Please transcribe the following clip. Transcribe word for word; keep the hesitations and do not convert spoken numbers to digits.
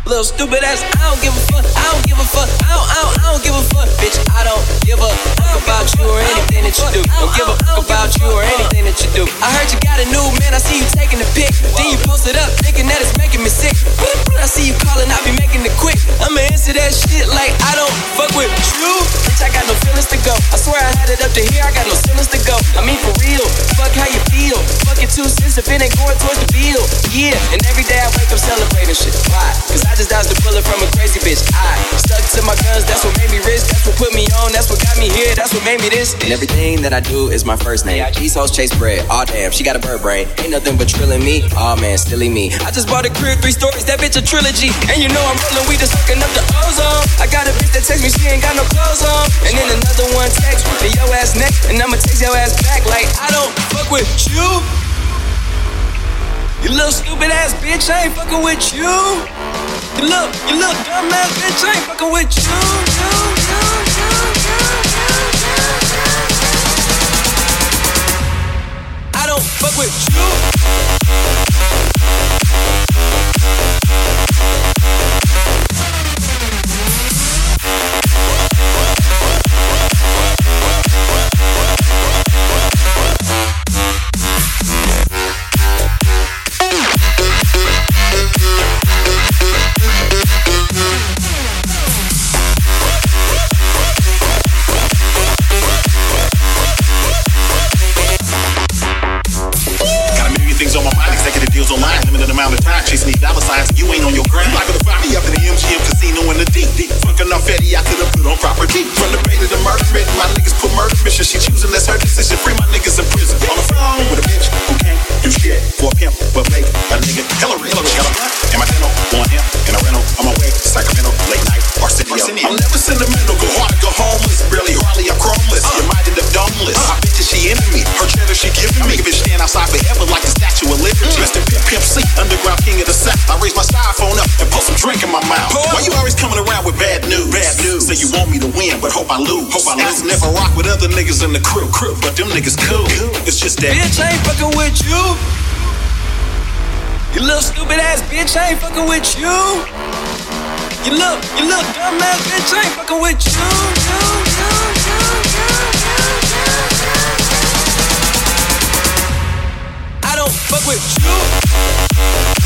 Little stupid ass, I don't give a fuck, I don't give a fuck, I don't, I don't, I don't give a fuck, bitch. I don't give a fuck about you or anything that you do. Don't give a fuck about you or anything that you do. I heard you got a new man, I see you taking a pic. Then you post it up, thinking that it's making me sick. I see you calling, I be making it quick. I'ma answer that shit like I don't fuck with you. Bitch, I got no feelings to go. I swear I had it up to here, I got no feelings to go. I mean for real, fuck how you feel. Fuck your two cents if it ain't going towards the bill. Yeah, and every day I wake up celebrating shit. Why? Cause I just dodged the bullet from a crazy bitch. I stuck to my guns, that's what made me rich. That's what put me on, that's what got me here. That's what made me this. And everything that I do is my first name. These hoes chase bread, aw damn, she got a bird brain. Ain't nothing but trilling me, aw man, stilling me. I just bought a crib, three stories, that bitch a trilogy. And you know I'm rolling, we just sucking up the ozone. I got a bitch that text me, she ain't got no clothes on. And then another one text to your ass neck, and I'ma text your ass back like I don't fuck with you. You little stupid ass bitch, I ain't fucking with you. You look, you look dumb ass bitch, I ain't fucking with you. you, you, you, you, you, you. I don't fuck with you. Chasing these dollar signs, you ain't on your grind. You liable to find me up in the M G M casino in the deep, deep. Fucking off Eddie, I could've put on property. From the bay to the murder bit, my niggas put murder mission. She choosing, that's her decision. Free my niggas in prison. On the phone with a bitch who can't do shit for a pimp, but make a nigga Hillary. Hillary got a blunt in my dental, one him in a rental. On my way to Sacramento, late night, Arsenio. I'm never sentimental, go hard, go homeless. Barely hardly, I'm chromeless. Uh. Your mind end up domeless. Uh. My bitch is she into me, her cheddar she giving me. Make a bitch stand outside forever like the Statue of Liberty. Mm. Mister Pimp, Pimp C, underground king of the South. I raise my styrofoam up and put some drink in my mouth. Pour. Why you always coming around with bad news? Bad news. Say you want me to win, but hope I lose. Hope I lose. I never rock with other niggas in the crew, crew. But them niggas cool. cool. It's just that. Bitch, I ain't fucking with you. You little stupid ass bitch, I ain't fucking with you. You look, you look dumb ass bitch, I ain't fucking with you. you, you, you, you, you, you. I don't fuck with you.